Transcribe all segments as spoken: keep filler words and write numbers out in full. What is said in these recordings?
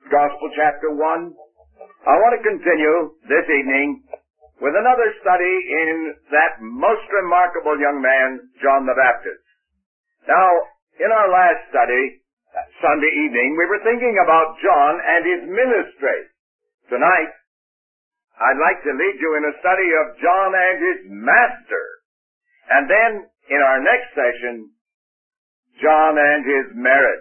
Gospel, chapter one. I want to continue this evening with another study in that most remarkable young man, John the Baptist. Now, in our last study, Sunday evening, we were thinking about John and his ministry. Tonight, I'd like to lead you in a study of John and his master. And then, in our next session, John and his merit.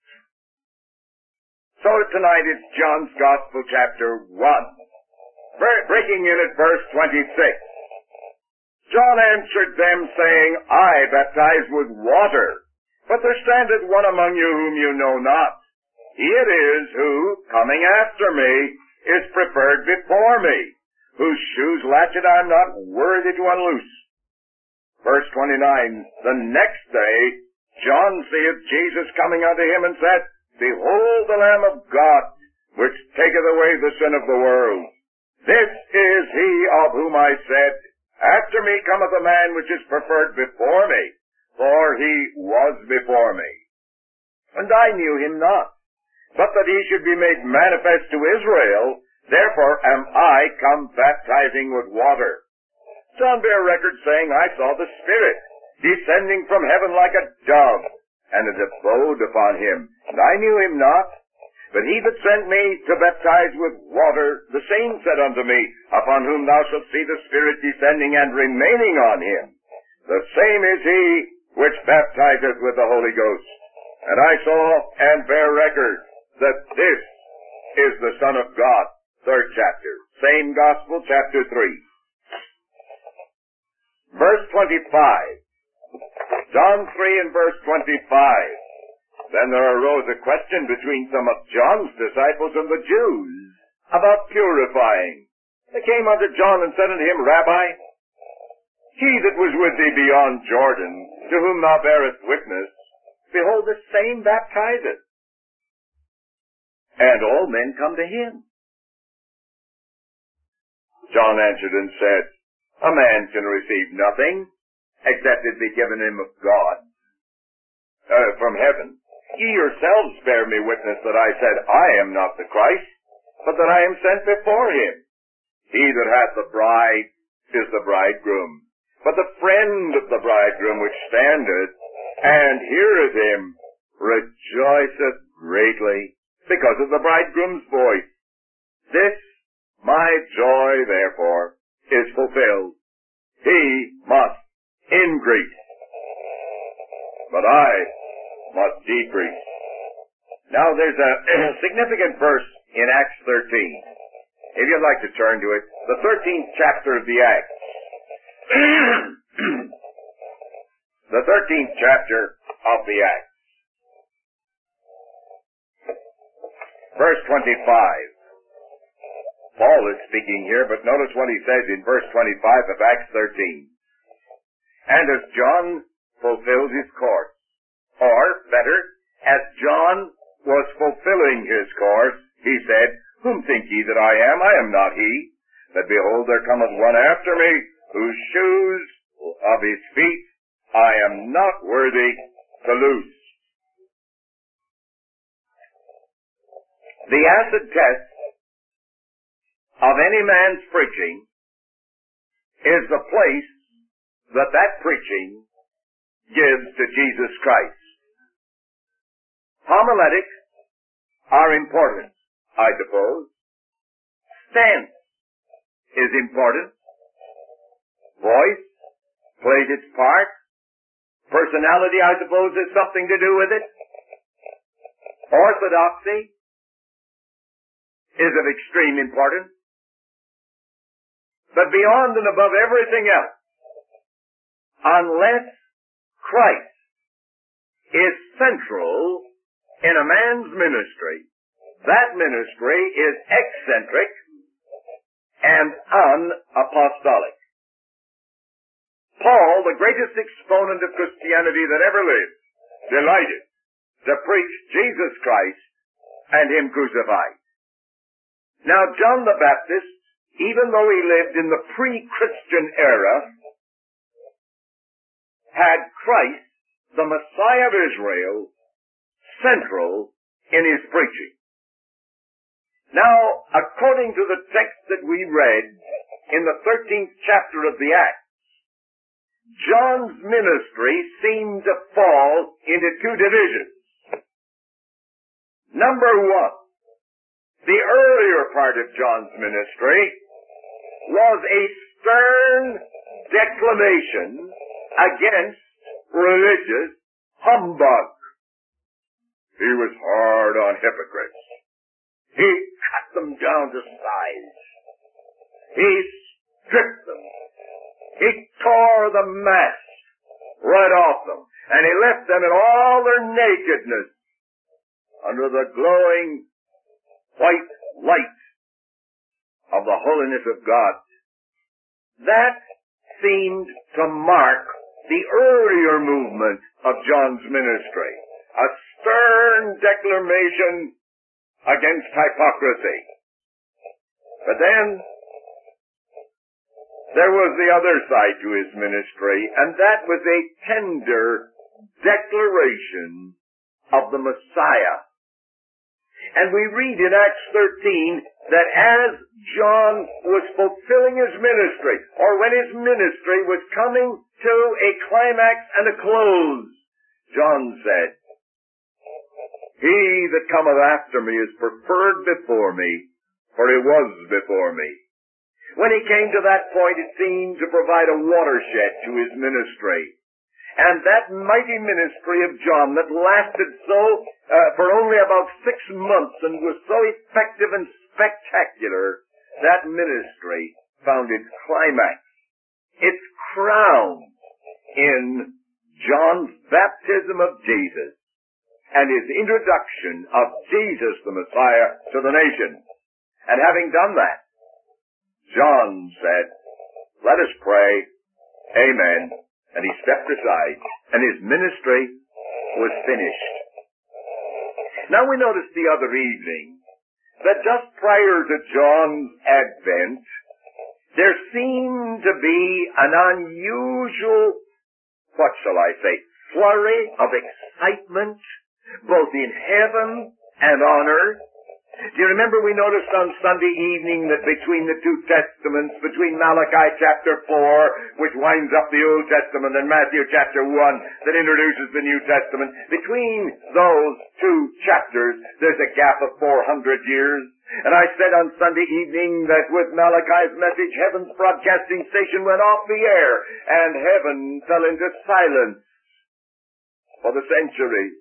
So tonight it's John's Gospel, chapter one. Breaking in at verse twenty-six. John answered them, saying, I baptize with water, but there standeth one among you whom you know not. He it is who, coming after me, is preferred before me, whose shoes latchet I am not worthy to unloose. Verse twenty-nine. The next day John seeth Jesus coming unto him, and said, Behold the Lamb of God, which taketh away the sin of the world. This is he of whom I said, After me cometh a man which is preferred before me, for he was before me. And I knew him not, but that he should be made manifest to Israel, therefore am I come baptizing with water. John bare record, saying, I saw the Spirit descending from heaven like a dove, and it abode upon him. And I knew him not, but he that sent me to baptize with water, the same said unto me, Upon whom thou shalt see the Spirit descending and remaining on him. The same is he which baptizeth with the Holy Ghost. And I saw and bear record that this is the Son of God. Third chapter. Same Gospel, chapter three. Verse twenty-five. John three and verse twenty-five. Then there arose a question between some of John's disciples and the Jews about purifying. They came unto John and said unto him, Rabbi, he that was with thee beyond Jordan, to whom thou bearest witness, behold, the same baptizeth, and all men come to him. John answered and said, A man can receive nothing, except it be given him of God, uh, from heaven. Ye yourselves bear me witness that I said, I am not the Christ, but that I am sent before him. He that hath the bride is the bridegroom. But the friend of the bridegroom which standeth and heareth him rejoiceth greatly because of the bridegroom's voice. This my joy, therefore, is fulfilled. He must increase, but I must decrease. Now there's a significant verse in Acts thirteen. If you'd like to turn to it, the thirteenth chapter of the Acts. The thirteenth chapter of the Acts. Verse twenty-five. Paul is speaking here, but notice what he says in verse twenty-five of Acts thirteen. And as John fulfilled his course, or better, as John was fulfilling his course, he said, Whom think ye that I am? I am not he. But behold, there cometh one after me, whose shoes of his feet I am not worthy to loose. The acid test of any man's preaching is the place that that preaching gives to Jesus Christ. Homiletics are important, I suppose. Stance is important. Voice plays its part. Personality, I suppose, has something to do with it. Orthodoxy is of extreme importance. But beyond and above everything else, unless Christ is central in a man's ministry, that ministry is eccentric and unapostolic. Paul, the greatest exponent of Christianity that ever lived, delighted to preach Jesus Christ and Him crucified. Now, John the Baptist, even though he lived in the pre-Christian era, had Christ, the Messiah of Israel, central in his preaching. Now, according to the text that we read in the thirteenth chapter of the Acts, John's ministry seemed to fall into two divisions. Number one, the earlier part of John's ministry was a stern declamation against religious humbug. He was hard on hypocrites. He cut them down to size. He stripped them. He tore the mask right off them. And he left them in all their nakedness under the glowing white light of the holiness of God. That seemed to mark the earlier movement of John's ministry. A stern declamation against hypocrisy. But then there was the other side to his ministry, and that was a tender declaration of the Messiah. And we read in Acts thirteen that as John was fulfilling his ministry, or when his ministry was coming to a climax and a close, John said, "He that cometh after me is preferred before me, for he was before me." When he came to that point, it seemed to provide a watershed to his ministry. And that mighty ministry of John that lasted so uh, for only about six months and was so effective and spectacular, that ministry found its climax, its crown, in John's baptism of Jesus and his introduction of Jesus the Messiah to the nation. And having done that, John said, "Let us pray. Amen." And he stepped aside, and his ministry was finished. Now we notice the other evening that just prior to John's advent, there seemed to be an unusual, what shall I say, flurry of excitement, both in heaven and on earth. Do you remember we noticed on Sunday evening that between the two testaments, between Malachi chapter four, which winds up the Old Testament, and Matthew chapter one, that introduces the New Testament, between those two chapters, there's a gap of four hundred years. And I said on Sunday evening that with Malachi's message, heaven's broadcasting station went off the air, and heaven fell into silence for the centuries,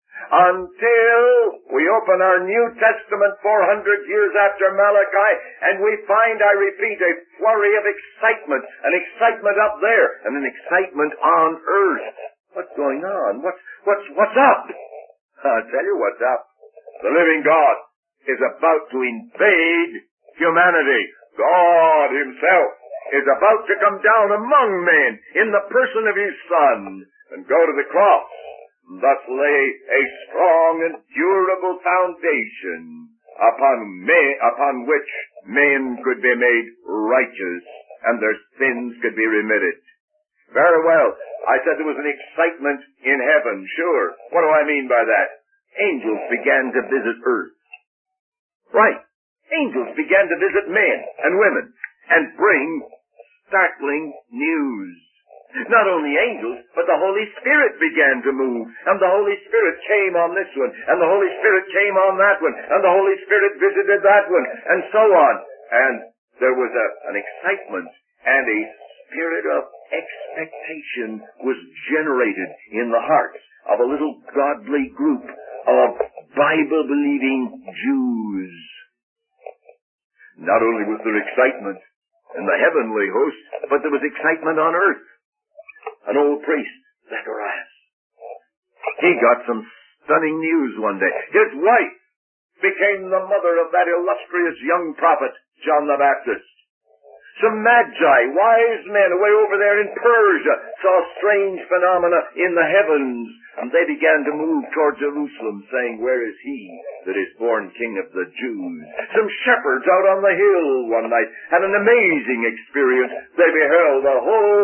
until we open our New Testament four hundred years after Malachi, and we find, I repeat, a flurry of excitement, an excitement up there, and an excitement on earth. What's going on? What's, what's, what's up? I'll tell you what's up. The living God is about to invade humanity. God himself is about to come down among men in the person of his Son and go to the cross, thus lay a strong and durable foundation upon men, upon which men could be made righteous and their sins could be remitted. Very well. I said there was an excitement in heaven, sure. What do I mean by that? Angels began to visit earth. Right. Angels began to visit men and women and bring startling news. Not only angels, but the Holy Spirit began to move. And the Holy Spirit came on this one, and the Holy Spirit came on that one, and the Holy Spirit visited that one, and so on. And there was a, an excitement, and a spirit of expectation was generated in the hearts of a little godly group of Bible-believing Jews. Not only was there excitement in the heavenly host, but there was excitement on earth. An old priest, Zacharias, he got some stunning news one day. His wife became the mother of that illustrious young prophet, John the Baptist. Some magi, wise men away over there in Persia, saw strange phenomena in the heavens, and they began to move toward Jerusalem, saying, "Where is he that is born King of the Jews?" Some shepherds out on the hill one night had an amazing experience. They beheld a whole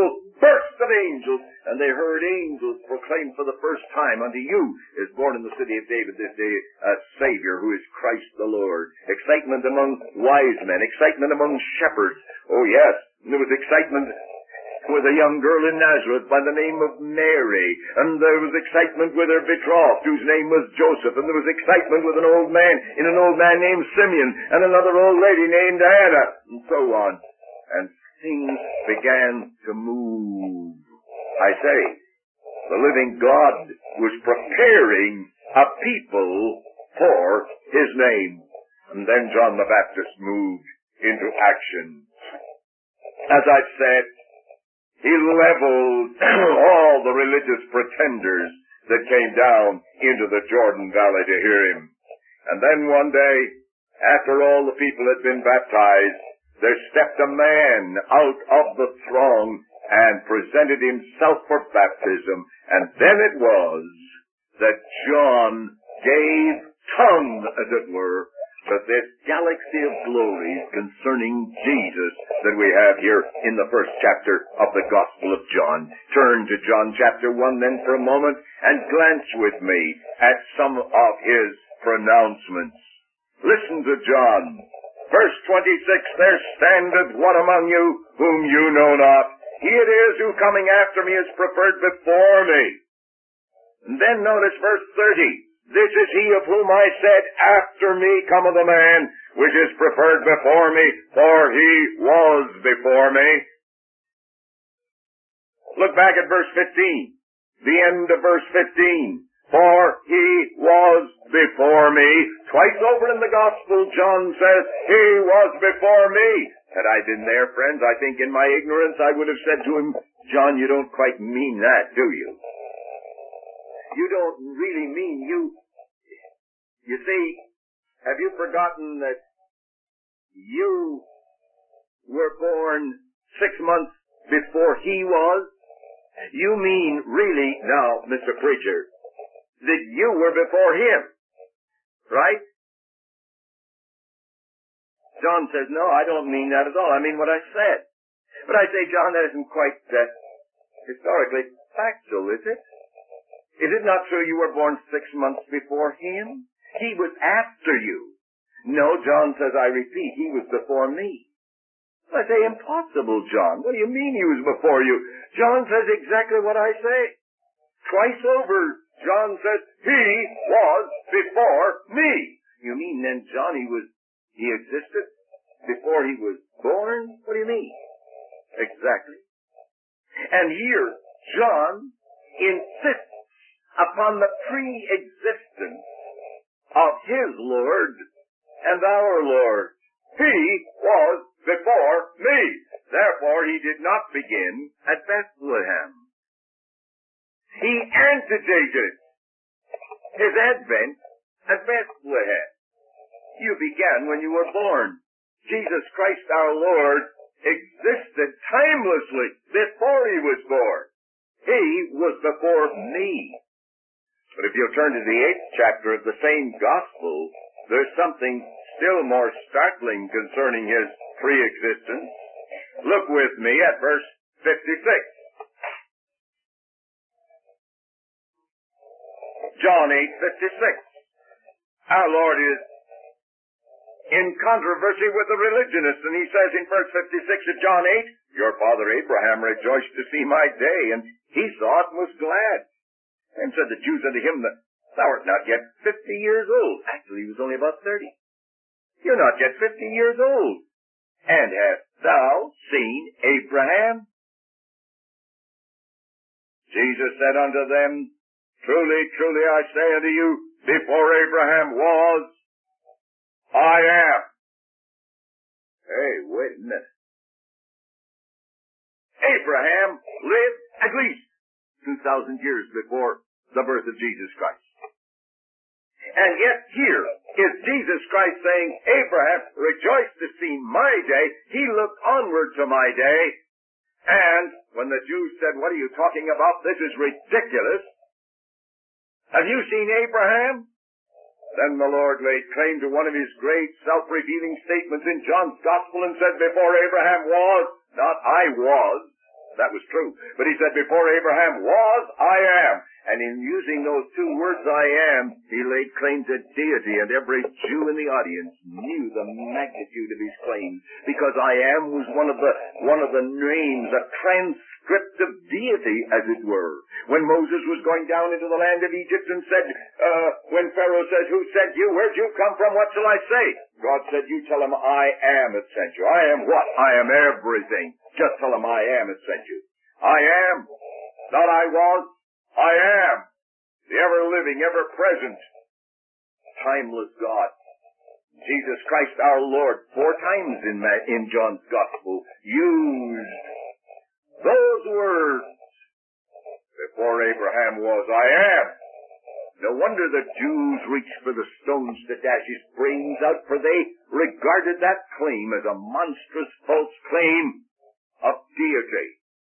burst of angels, and they heard angels proclaim for the first time, unto you is born in the city of David this day a Savior, who is Christ the Lord. Excitement among wise men, excitement among shepherds. Oh yes, there was excitement with a young girl in Nazareth by the name of Mary, and there was excitement with her betrothed, whose name was Joseph, and there was excitement with an old man, in an old man named Simeon, and another old lady named Anna, and so on. And things began to move. I say, the living God was preparing a people for His name. And then John the Baptist moved into action. As I've said, he leveled all the religious pretenders that came down into the Jordan Valley to hear him. And then one day, after all the people had been baptized, there stepped a man out of the throng and presented himself for baptism. And then it was that John gave tongue, as it were, to this galaxy of glories concerning Jesus that we have here in the first chapter of the Gospel of John. Turn to John chapter one then for a moment and glance with me at some of his pronouncements. Listen to John. Verse twenty-six, there standeth one among you whom you know not. He it is who coming after me is preferred before me. And then notice verse thirty. This is he of whom I said, after me cometh a man, which is preferred before me, for he was before me. Look back at verse fifteen. The end of verse fifteen. For he was before me. Twice over in the Gospel, John says, he was before me. Had I been there, friends, I think in my ignorance I would have said to him, John, you don't quite mean that, do you? You don't really mean you... You see, have you forgotten that you were born six months before he was? You mean really, now, Mister Preacher, that you were before him, right? John says, no, I don't mean that at all. I mean what I said. But I say, John, that isn't quite uh, historically factual, is it? Is it not true you were born six months before him? He was after you. No, John says, I repeat, he was before me. I say, impossible, John. What do you mean he was before you? John says exactly what I say. Twice over, John says, he was before me. You mean then, John, he was, he existed before he was born? What do you mean? Exactly. And here, John insists upon the pre-existence of his Lord and our Lord. He was before me. Therefore, he did not begin at Bethlehem. He antedated his advent at Bethlehem. You began when you were born. Jesus Christ our Lord existed timelessly before he was born. He was before me. But if you'll turn to the eighth chapter of the same gospel, there's something still more startling concerning his pre-existence. Look with me at verse fifty-six. John eight fifty-six. Our Lord is in controversy with the religionists, and he says in verse fifty-six of John eight, your father Abraham rejoiced to see my day, and he saw it and was glad. And said the Jews unto him, that thou art not yet fifty years old. Actually, he was only about thirty. You're not yet fifty years old. And hast thou seen Abraham? Jesus said unto them, truly, truly, I say unto you, before Abraham was, I am. Hey, wait a minute. Abraham lived at least two thousand years before the birth of Jesus Christ. And yet here is Jesus Christ saying, Abraham rejoiced to see my day. He looked onward to my day. And when the Jews said, what are you talking about? This is ridiculous. Have you seen Abraham? Then the Lord laid claim to one of his great self-revealing statements in John's Gospel and said, before Abraham was, not I was, That was true. But he said, before Abraham was, I am. And in using those two words, I am, he laid claim to deity, and every Jew in the audience knew the magnitude of his claim, because I am was one of the, one of the names, a transcript of deity, as it were. When Moses was going down into the land of Egypt and said, uh, when Pharaoh says, who sent you? Where'd you come from? What shall I say? God said, you tell him, I am that sent you. I am what? I am everything. Just tell him, I am that sent you. I am. Not I was. I am. The ever-living, ever-present, timeless God. Jesus Christ our Lord, four times in, in John's Gospel, used those words. Before Abraham was, I am. No wonder the Jews reached for the stones to dash his brains out, for they regarded that claim as a monstrous false claim of deity.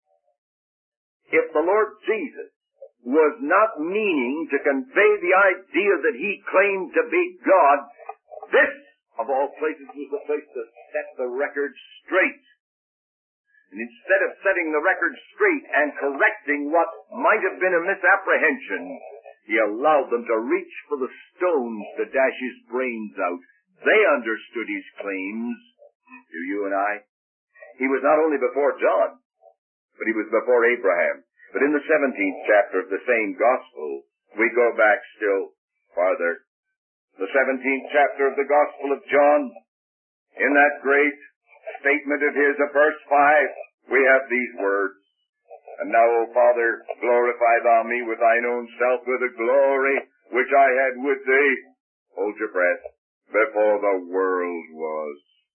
If the Lord Jesus was not meaning to convey the idea that he claimed to be God, this, of all places, was the place to set the record straight. And instead of setting the record straight and correcting what might have been a misapprehension, he allowed them to reach for the stones to dash his brains out. They understood his claims. Do you and I? He was not only before John, but he was before Abraham. But in the seventeenth chapter of the same Gospel, we go back still farther. The seventeenth chapter of the Gospel of John, in that great statement of his of verse five, we have these words. And now, O Father, glorify thou me with thine own self with the glory which I had with thee. Hold your breath. Before the world was.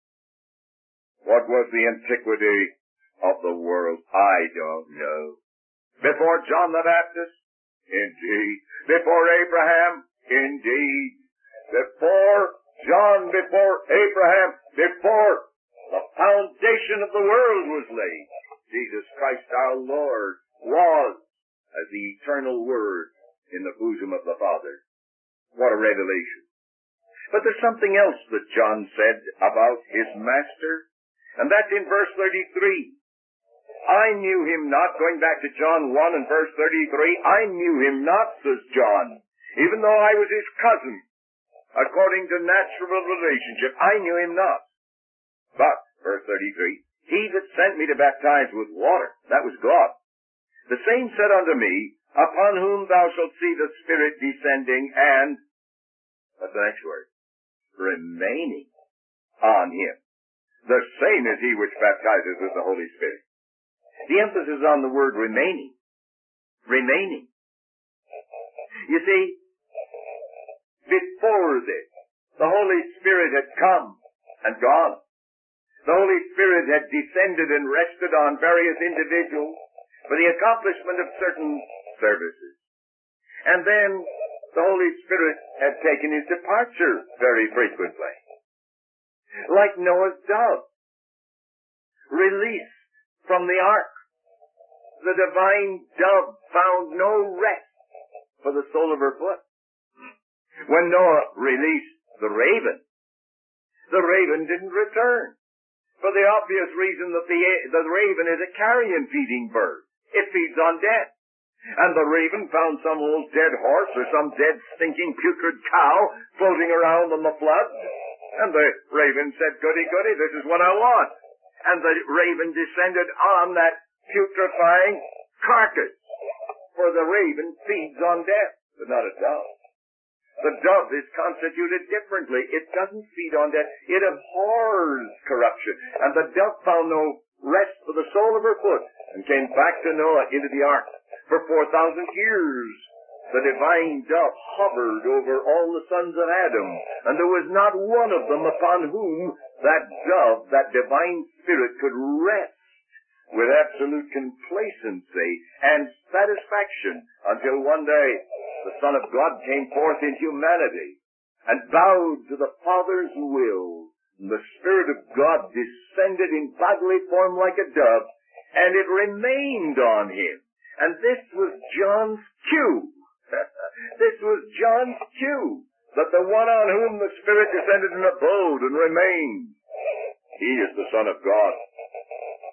What was the antiquity of the world? I don't know. Before John the Baptist? Indeed. Before Abraham? Indeed. Before John, before Abraham, before the foundation of the world was laid, Jesus Christ our Lord was as the eternal Word in the bosom of the Father. What a revelation. But there's something else that John said about his Master, and that's in verse thirty-three. I knew him not, going back to John one and verse thirty-three, I knew him not, says John, even though I was his cousin, according to natural relationship, I knew him not. But, verse thirty-three, he that sent me to baptize with water, that was God. The same said unto me, upon whom thou shalt see the Spirit descending and, what's the next word? Remaining on him. The same is he which baptizes with the Holy Spirit. The emphasis on the word remaining. Remaining. You see, before this, the Holy Spirit had come and gone. The Holy Spirit had descended and rested on various individuals for the accomplishment of certain services. And then the Holy Spirit had taken his departure very frequently. Like Noah's dove, released from the ark. The divine dove found no rest for the sole of her foot. When Noah released the raven, the raven didn't return, for the obvious reason that the, the raven is a carrion-feeding bird. It feeds on death. And the raven found some old dead horse or some dead, stinking, putrid cow floating around on the flood. And the raven said, goody, goody, this is what I want. And the raven descended on that putrefying carcass. For the raven feeds on death, but not a dove. The dove is constituted differently. It doesn't feed on death. It abhors corruption. And the dove found no rest for the sole of her foot and came back to Noah into the ark. For four thousand years, the divine dove hovered over all the sons of Adam, and there was not one of them upon whom that dove, that divine spirit, could rest with absolute complacency and satisfaction until one day the Son of God came forth in humanity and bowed to the Father's will. And the Spirit of God descended in bodily form like a dove, and it remained on him. And this was John's cue. This was John's cue, that the one on whom the Spirit descended and abode and remained, he is the Son of God.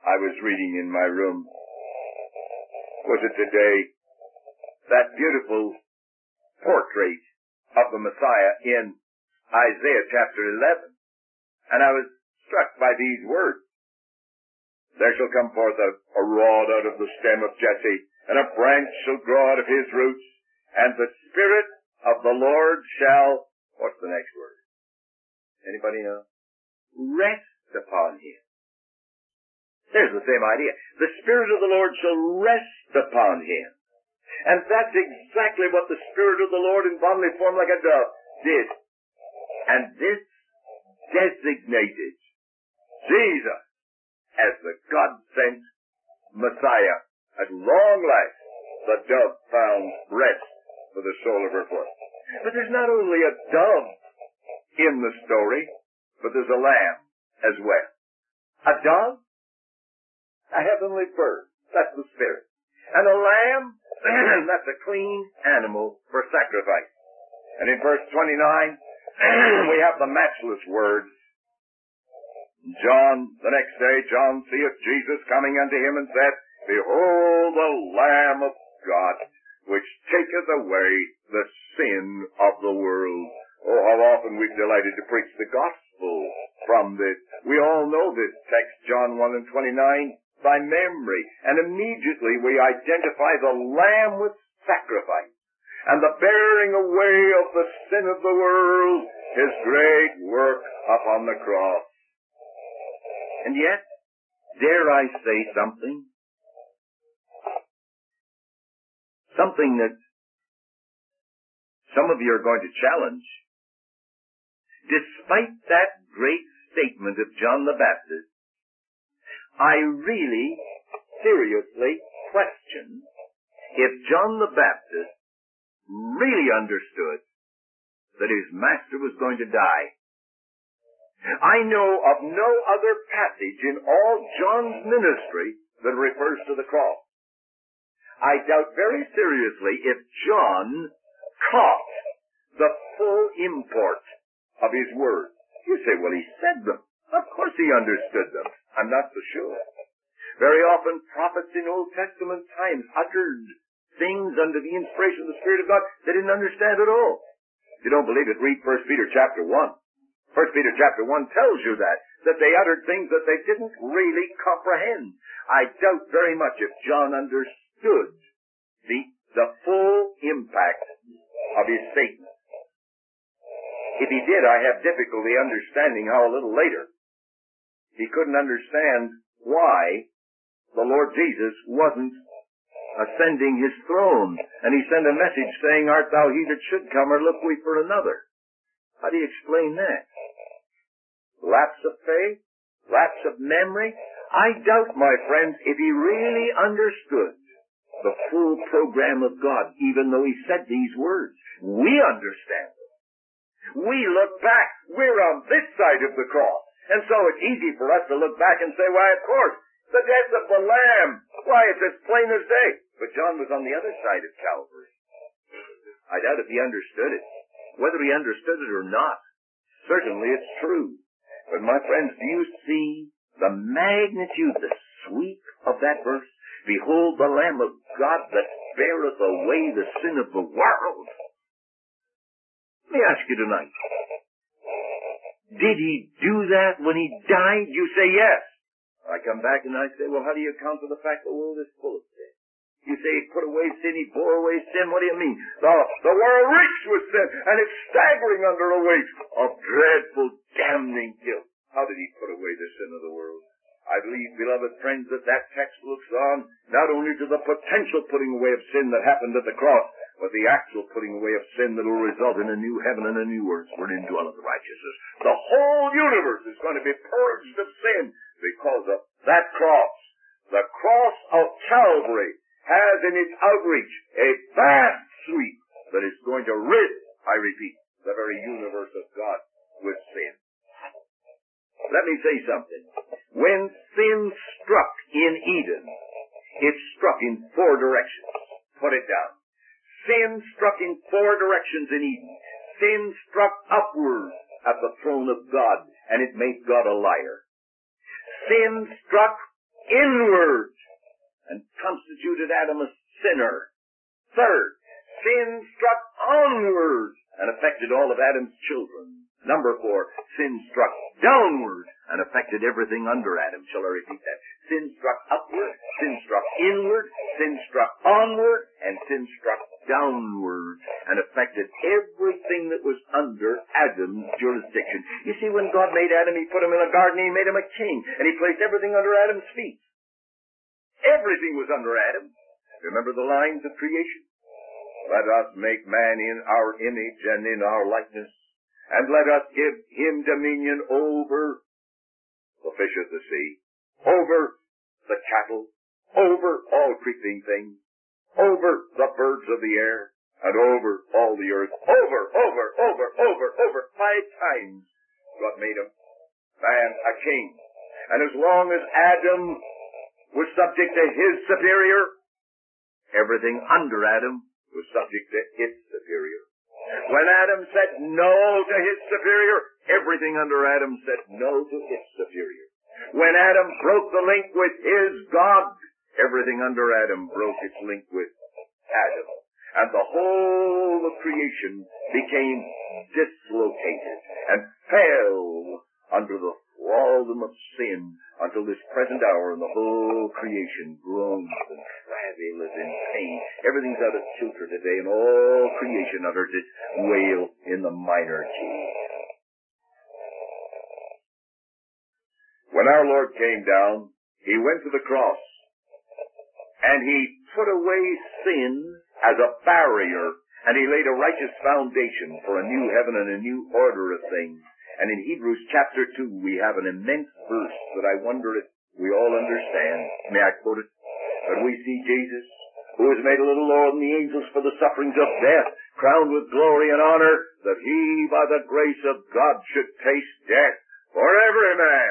I was reading in my room, was it today, that beautiful portrait of the Messiah in Isaiah chapter eleven. And I was struck by these words. There shall come forth a, a rod out of the stem of Jesse, and a branch shall grow out of his roots, and the Spirit of the Lord shall, what's the next word? Anybody know? Rest upon him. There's the same idea. The Spirit of the Lord shall rest upon him. And that's exactly what the Spirit of the Lord in bodily form like a dove did. And this designated Jesus as the God-sent Messiah. At long last, the dove found rest for the sole of her foot. But there's not only a dove in the story, but there's a lamb as well. A dove, a heavenly bird, that's the Spirit. And a lamb, that's a clean animal for sacrifice. And in verse twenty-nine, we have the matchless words. John, the next day, John seeth Jesus coming unto him and said, Behold the Lamb of God, which taketh away the sin of the world. Oh, how often we've delighted to preach the gospel from this. We all know this text, John one and twenty-nine, by memory. And immediately we identify the Lamb with sacrifice. And the bearing away of the sin of the world, his great work upon the cross. And yet, dare I say something? Something that some of you are going to challenge. Despite that great statement of John the Baptist, I really, seriously question if John the Baptist really understood that his master was going to die. I know of no other passage in all John's ministry that refers to the cross. I doubt very seriously if John caught the full import of his words. You say, well, he said them. Of course he understood them. I'm not so sure. Very often prophets in Old Testament times uttered things under the inspiration of the Spirit of God they didn't understand at all. If you don't believe it, read First Peter chapter one. First Peter chapter one tells you that, that they uttered things that they didn't really comprehend. I doubt very much if John understood the, the full impact of his statement. If he did, I have difficulty understanding how a little later he couldn't understand why the Lord Jesus wasn't ascending his throne. And he sent a message saying, Art thou he that should come, or look we for another? How do you explain that? Lapse of faith? Lapse of memory? I doubt, my friends, if he really understood the full program of God, even though he said these words. We understand them. We look back. We're on this side of the cross. And so it's easy for us to look back and say, why, of course, the death of the Lamb. Why, it's as plain as day. But John was on the other side of Calvary. I doubt if he understood it. Whether he understood it or not, certainly it's true. But my friends, do you see the magnitude, the sweep of that verse? Behold the Lamb of God that beareth away the sin of the world. Let me ask you tonight. Did he do that when he died? You say yes. I come back and I say, well, how do you account for the fact the world is full of sin? You say he put away sin, he bore away sin. What do you mean? The, the world reeks with sin, and it's staggering under a weight of dreadful, damning guilt. How did he put away the sin of the world? I believe, beloved friends, that that text looks on not only to the potential putting away of sin that happened at the cross, but the actual putting away of sin that will result in a new heaven and a new earth wherein dwelleth righteousness. The whole universe is going to be purged of sin because of that cross. The cross of Calvary has in its outreach a vast sweep that is going to rid, I repeat, the very universe of God with sin. Let me say something. When sin struck in Eden, it struck in four directions. Put it down. Sin struck in four directions in Eden. Sin struck upward at the throne of God, and it made God a liar. Sin struck inward and constituted Adam a sinner. Third, sin struck onward and affected all of Adam's children. Number four, sin struck downward and affected everything under Adam. Shall I repeat that? Sin struck upward, sin struck inward, sin struck onward, and sin struck downward and affected everything that was under Adam's jurisdiction. You see, when God made Adam, He put him in a garden, He made him a king, and He placed everything under Adam's feet. Everything was under Adam. Remember the lines of creation? Let us make man in our image and in our likeness, and let us give him dominion over the fish of the sea, over the cattle, over all creeping things, over the birds of the air, and over all the earth. Over, over, over, over, over. Five times God made him, man, a king. And as long as Adam was subject to his superior, everything under Adam was subject to its superior. When Adam said no to his superior, everything under Adam said no to its superior. When Adam broke the link with his God, everything under Adam broke its link with Adam. And the whole of creation became dislocated and fell under the thraldom of sin until this present hour, and the whole creation groans and travaileth in pain. Everything's out of kilter today, and all creation utters its wail in the minor key. When our Lord came down, He went to the cross, and He put away sin as a barrier, and He laid a righteous foundation for a new heaven and a new order of things. And in Hebrews chapter two, we have an immense verse that I wonder if we all understand. May I quote it? But we see Jesus, who was made a little lower than the angels for the sufferings of death, crowned with glory and honor, that He, by the grace of God, should taste death for every man.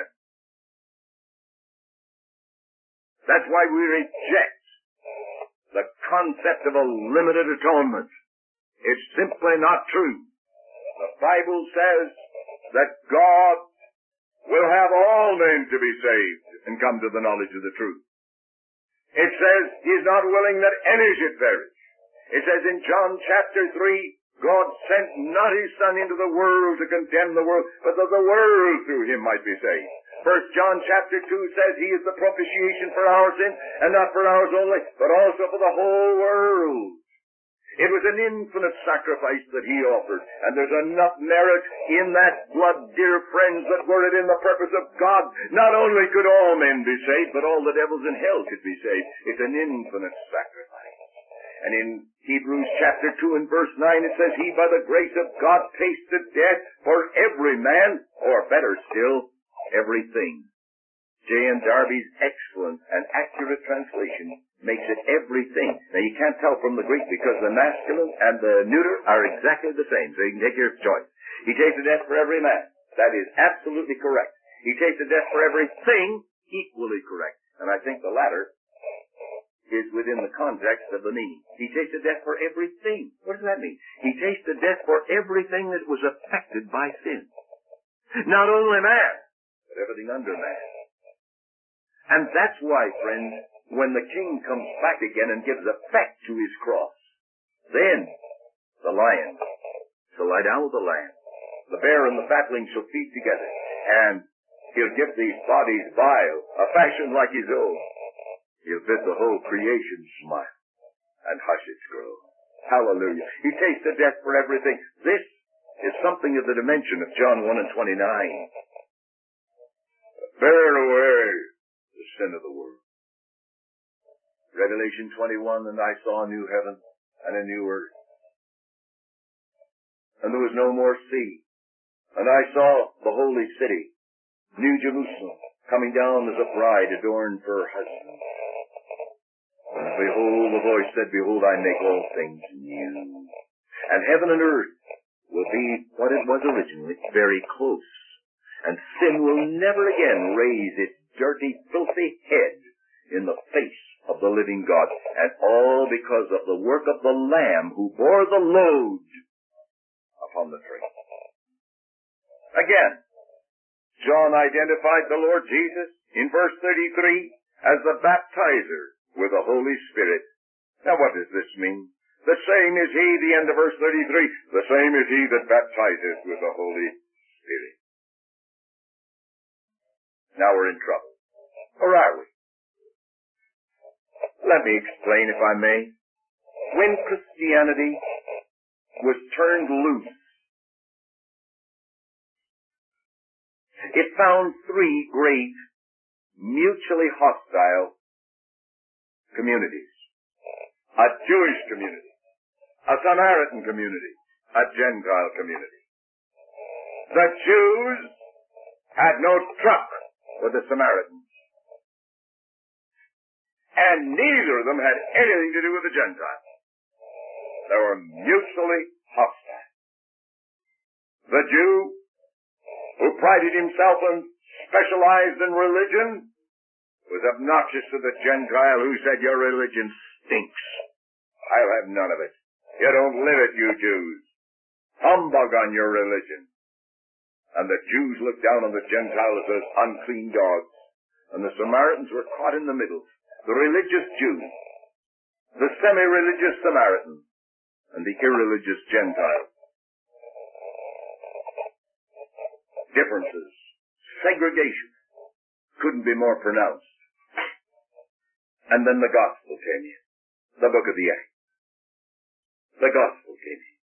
That's why we reject the concept of a limited atonement. It's simply not true. The Bible says that God will have all men to be saved and come to the knowledge of the truth. It says He is not willing that any should perish. It says in John chapter three, God sent not His Son into the world to condemn the world, but that the world through Him might be saved. First John chapter two says He is the propitiation for our sin, and not for ours only, but also for the whole world. It was an infinite sacrifice that He offered, and there's enough merit in that blood, dear friends, that were it in the purpose of God, not only could all men be saved, but all the devils in hell could be saved. It's an infinite sacrifice. And in Hebrews chapter two and verse nine it says, He by the grace of God tasted death for every man, or better still, everything. J N Darby's excellent and accurate translation makes it everything. Now you can't tell from the Greek because the masculine and the neuter are exactly the same, so you can take your choice. He tasted death for every man. That is absolutely correct. He tasted death for everything, equally correct. And I think the latter is within the context of the meaning. He tasted death for everything. What does that mean? He tasted death for everything that was affected by sin. Not only man, but everything under man. And that's why, friends, when the King comes back again and gives effect to His cross, then the lion shall lie down with the lamb. The bear and the fatling shall feed together, and He'll give these bodies vile, a fashion like His own. He'll bid the whole creation smile and hush its groan. Hallelujah. He tasted death for everything. This is something of the dimension of John one and twenty-nine. Bear away the sin of the world. Revelation twenty-one, and I saw a new heaven and a new earth. And there was no more sea. And I saw the holy city, New Jerusalem, coming down as a bride adorned for her husband. And behold, the voice said, Behold, I make all things new. And heaven and earth will be what it was originally, very close. And sin will never again raise its dirty, filthy head in the face of the living God. And all because of the work of the Lamb who bore the load upon the tree. Again, John identified the Lord Jesus in verse thirty-three as the baptizer with the Holy Spirit. Now what does this mean? The same is he, the end of verse thirty-three, the same is he that baptizes with the Holy Spirit. Now we're in trouble. Or are we? Let me explain, if I may. When Christianity was turned loose, it found three great, mutually hostile communities. A Jewish community, a Samaritan community, a Gentile community. The Jews had no truck with the Samaritans, and neither of them had anything to do with the Gentiles. They were mutually hostile. The Jew, who prided himself and specialized in religion, was obnoxious to the Gentile who said, your religion stinks. I'll have none of it. You don't live it, you Jews. Humbug on your religion. And the Jews looked down on the Gentiles as unclean dogs. And the Samaritans were caught in the middle. The religious Jews, the semi-religious Samaritan, and the irreligious Gentile. Differences, segregation, couldn't be more pronounced. And then the gospel came in, the book of the Acts. The gospel came in.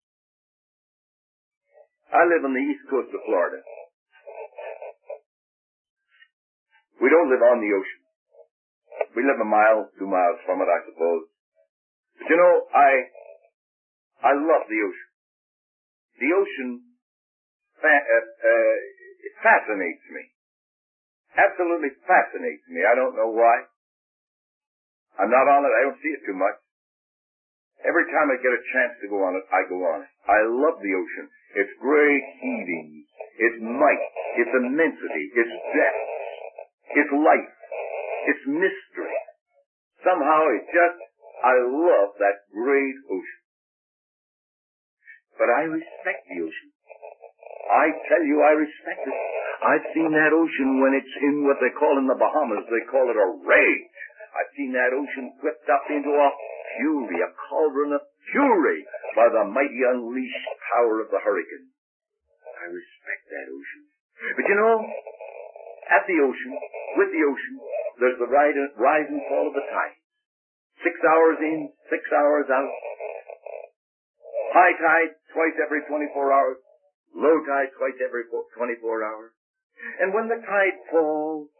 I live on the east coast of Florida. We don't live on the ocean. We live a mile, two miles from it, I suppose. But you know, I, I love the ocean. The ocean fa- uh, uh, it fascinates me. Absolutely fascinates me. I don't know why. I'm not on it. I don't see it too much. Every time I get a chance to go on it, I go on it. I love the ocean. Its great heavings, its might, its immensity, its depth, its life, its mystery. Somehow it just, I love that great ocean. But I respect the ocean. I tell you, I respect it. I've seen that ocean when it's in what they call in the Bahamas, they call it a rage. I've seen that ocean whipped up into a fury, a cauldron of fury by the mighty unleashed power of the hurricane. I respect that ocean. But you know, at the ocean, with the ocean, there's the rise and fall of the tide. Six hours in, six hours out. High tide twice every twenty-four hours. Low tide twice every twenty-four hours. And when the tide falls,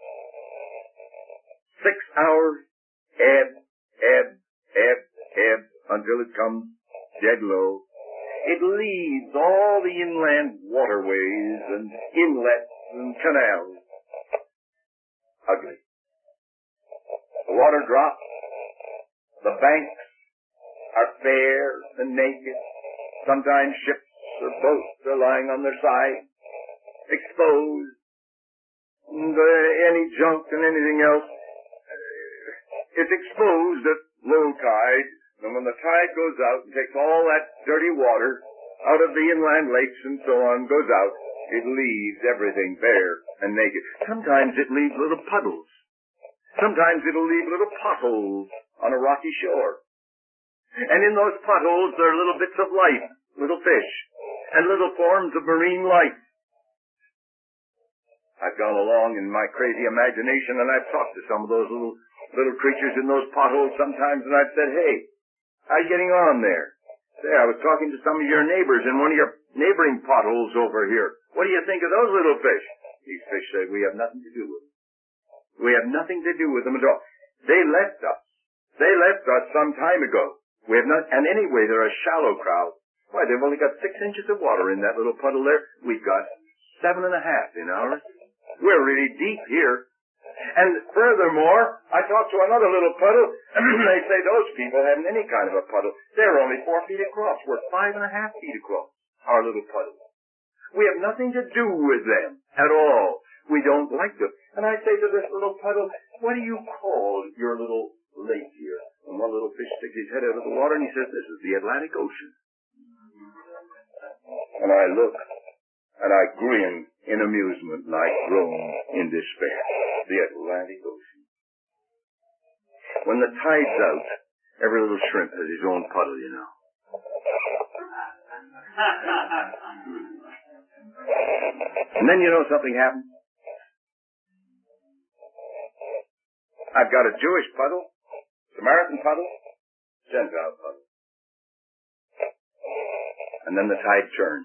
six hours, ebb, ebb, ebb, ebb, until it comes dead low. It leaves all the inland waterways and inlets and canals ugly. The water drops. The banks are bare and naked. Sometimes ships or boats are lying on their side, exposed. And, uh, any junk and anything else uh, is exposed at low tide. And when the tide goes out and takes all that dirty water out of the inland lakes and so on, goes out, it leaves everything bare and naked. Sometimes it leaves little puddles. Sometimes it'll leave little potholes on a rocky shore. And in those potholes there are little bits of life, little fish, and little forms of marine life. I've gone along in my crazy imagination and I've talked to some of those little little creatures in those potholes sometimes, and I've said, hey, how are you getting on there? Say, I was talking to some of your neighbors in one of your neighboring potholes over here. What do you think of those little fish? These fish say, we have nothing to do with them. We have nothing to do with them at all. They left us. They left us some time ago. We have not, and anyway, they're a shallow crowd. Why, they've only got six inches of water in that little puddle there. We've got seven and a half in ours. We're really deep here. And furthermore, I talked to another little puddle, and they say those people haven't any kind of a puddle. They're only four feet across. We're five and a half feet across, our little puddle. We have nothing to do with them at all. We don't like them. And I say to this little puddle, what do you call your little lake here? And one little fish sticks his head out of the water, and he says, this is the Atlantic Ocean. And I look, and I grin in amusement, and I groan in despair. The Atlantic Ocean. When the tide's out, every little shrimp has his own puddle, you know. And then you know something happened? I've got a Jewish puddle, Samaritan puddle, Gentile puddle. And then the tide turns.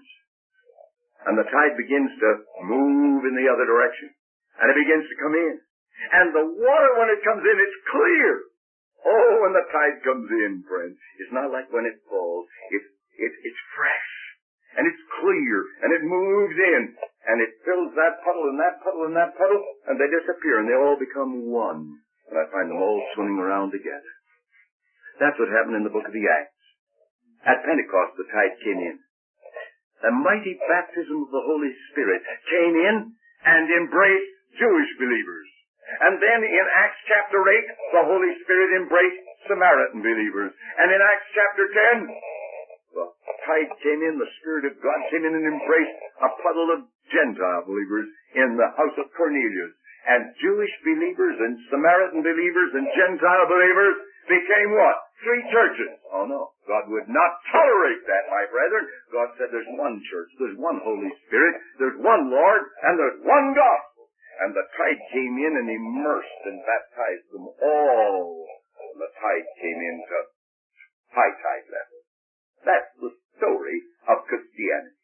And the tide begins to move in the other direction. And it begins to come in. And the water, when it comes in, it's clear. Oh, when the tide comes in, friends, it's not like when it falls. It's, it, it's fresh. And it's clear. And it moves in. And it fills that puddle and that puddle and that puddle. And they disappear. And they all become one. And I find them all swimming around together. That's what happened in the book of the Acts. At Pentecost, the tide came in. The mighty baptism of the Holy Spirit came in and embraced Jewish believers. And then in Acts chapter eight, the Holy Spirit embraced Samaritan believers. And in Acts chapter ten, the tide came in, the Spirit of God came in and embraced a puddle of Gentile believers in the house of Cornelius. And Jewish believers and Samaritan believers and Gentile believers became what? Three churches. Oh no, God would not tolerate that, my brethren. God said there's one church, there's one Holy Spirit, there's one Lord, and there's one gospel. And the tide came in and immersed and baptized them all. And the tide came into high tide level. That's the story of Christianity.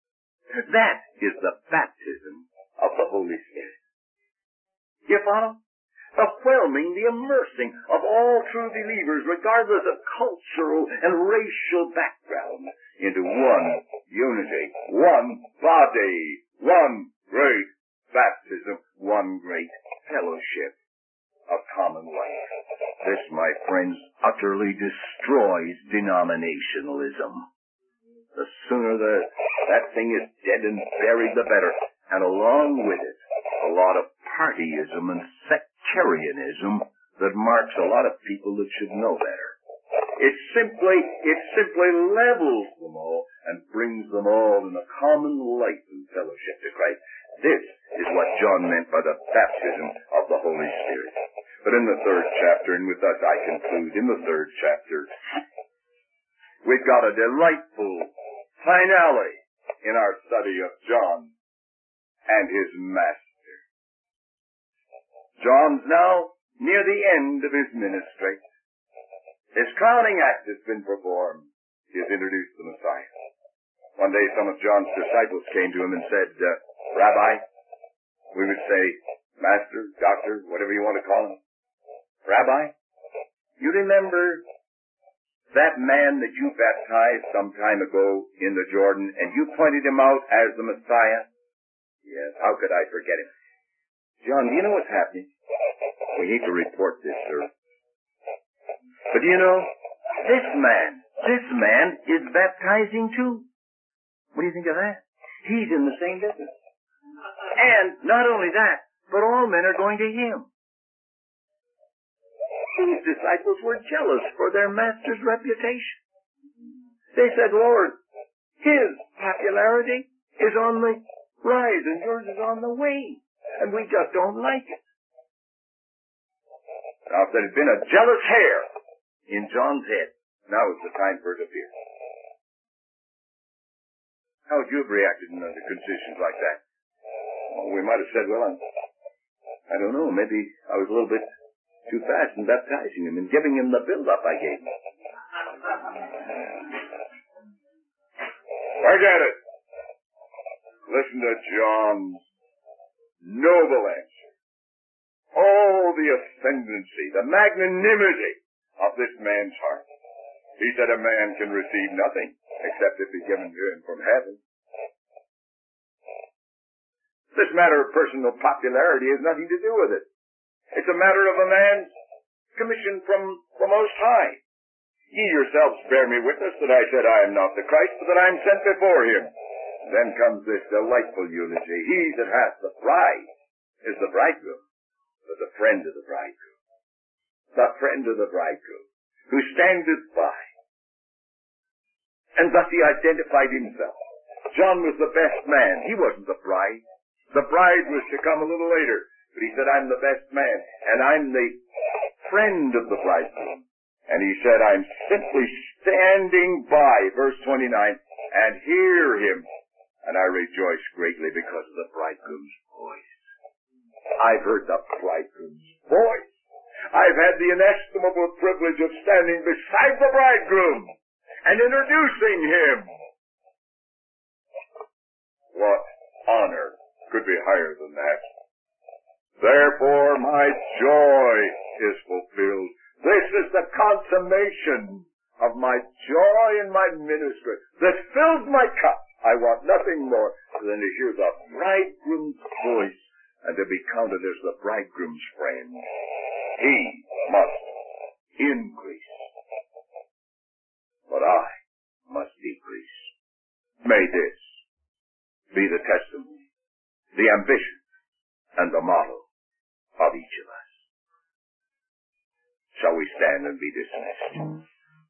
That is the baptism of the Holy Spirit. You follow? The whelming, the immersing of all true believers, regardless of cultural and racial background, into one unity, one body, one great baptism, one great fellowship of common life. This, my friends, utterly destroys denominationalism. The sooner the, that thing is dead and buried, the better. And along with it, a lot of partyism and sectarianism that marks a lot of people that should know better. It simply, it simply levels them all and brings them all in a common life and fellowship to Christ. This is what John meant by the baptism of the Holy Spirit. But in the third chapter, and with that I conclude, in the third chapter, we've got a delightful finale in our study of John and his Master. John's now near the end of his ministry. His crowning act has been performed. He has introduced the Messiah. One day some of John's disciples came to him and said, uh, Rabbi, we would say, Master, Doctor, whatever you want to call him. Rabbi, you remember that man that you baptized some time ago in the Jordan and you pointed him out as the Messiah? Yes, how could I forget him? John, do you know what's happening? We hate to report this, sir. But do you know, this man, this man is baptizing too. What do you think of that? He's in the same business. And not only that, but all men are going to him. These disciples were jealous for their master's reputation. They said, Lord, his popularity is on the rise and yours is on the wane. And we just don't like it. Now, if there had been a jealous hair in John's head, now is the time for it to appear. How would you have reacted under conditions like that? Well, we might have said, well, I'm, I don't know, maybe I was a little bit too fast in baptizing him and giving him the build-up I gave him. Forget it. Listen to John's noble answer. Oh, the ascendancy, the magnanimity of this man's heart. He said a man can receive nothing except it be given to him from heaven. This matter of personal popularity has nothing to do with it. It's a matter of a man's commission from the Most High. Ye yourselves bear me witness that I said I am not the Christ, but that I am sent before him. Then comes this delightful eulogy. He that hath the bride is the bridegroom, but the friend of the bridegroom. The friend of the bridegroom, who standeth by. And thus he identified himself. John was the best man. He wasn't the bride. The bride was to come a little later. But he said, I'm the best man, and I'm the friend of the bridegroom. And he said, I'm simply standing by, verse twenty-nine, and hear him. And I rejoice greatly because of the bridegroom's voice. I've heard the bridegroom's voice. I've had the inestimable privilege of standing beside the bridegroom and introducing him. What honor could be higher than that? Therefore my joy is fulfilled. This is the consummation of my joy in my ministry. This fills my cup. I want nothing more than to hear the bridegroom's voice and to be counted as the bridegroom's friend. He must increase, but I must decrease. May this be the testimony, the ambition, and the motto of each of us. Shall we stand and be dismissed?